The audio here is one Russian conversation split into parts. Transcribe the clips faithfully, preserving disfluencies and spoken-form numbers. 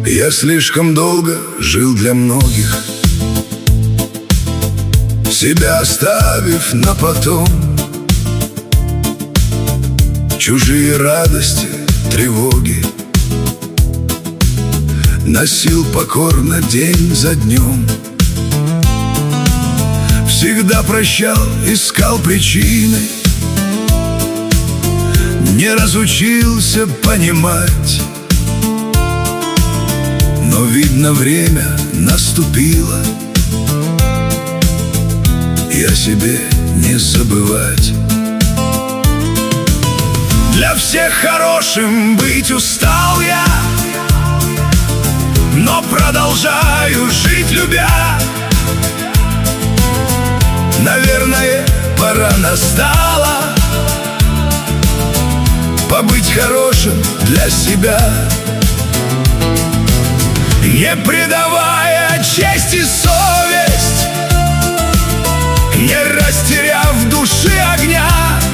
Я слишком долго жил для многих, себя оставив на потом. Чужие радости, тревоги носил покорно день за днем. Всегда прощал, искал причины, не разучился понимать. Но, видно, время наступило, и о себе не забывать. Для всех хорошим быть устал я, но продолжаю жить, любя. Наверное, пора настала побыть хорошим для себя, не предавая честь и совесть, не растеряв души огня.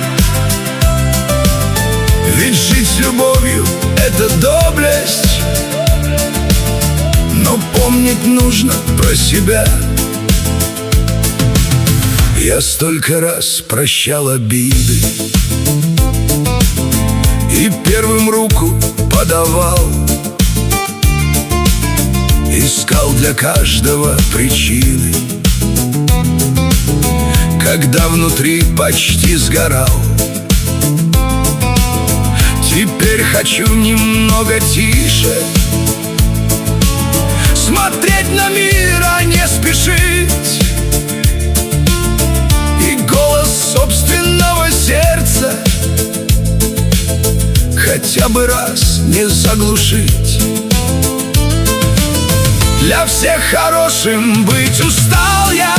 Ведь жить с любовью — это доблесть, но помнить нужно про себя. Я столько раз прощал обиды и первым руку подавал, искал для каждого причины, когда внутри почти сгорал. Теперь хочу немного тише смотреть на мир, а не спешить, и голос собственного сердца хотя бы раз не заглушить. Для всех хорошим быть устал я,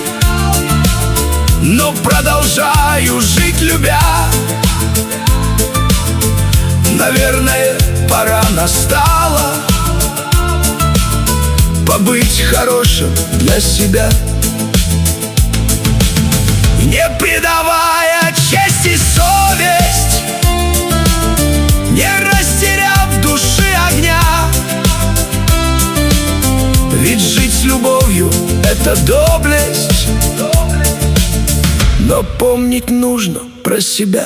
но продолжаю жить, любя. Наверное, пора настала побыть хорошим для себя, не предавая честь и совесть, не растеряв души огня. Ведь жить с любовью — это доблесть, но помнить нужно про себя.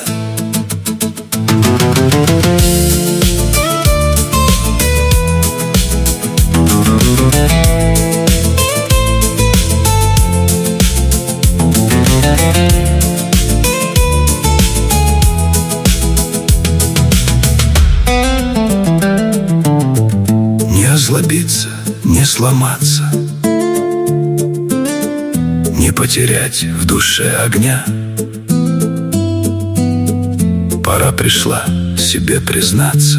Не озлобиться, не сломаться, не потерять в душе огня. Пора пришла себе признаться: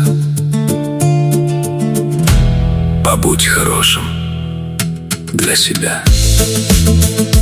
побудь хорошим для себя.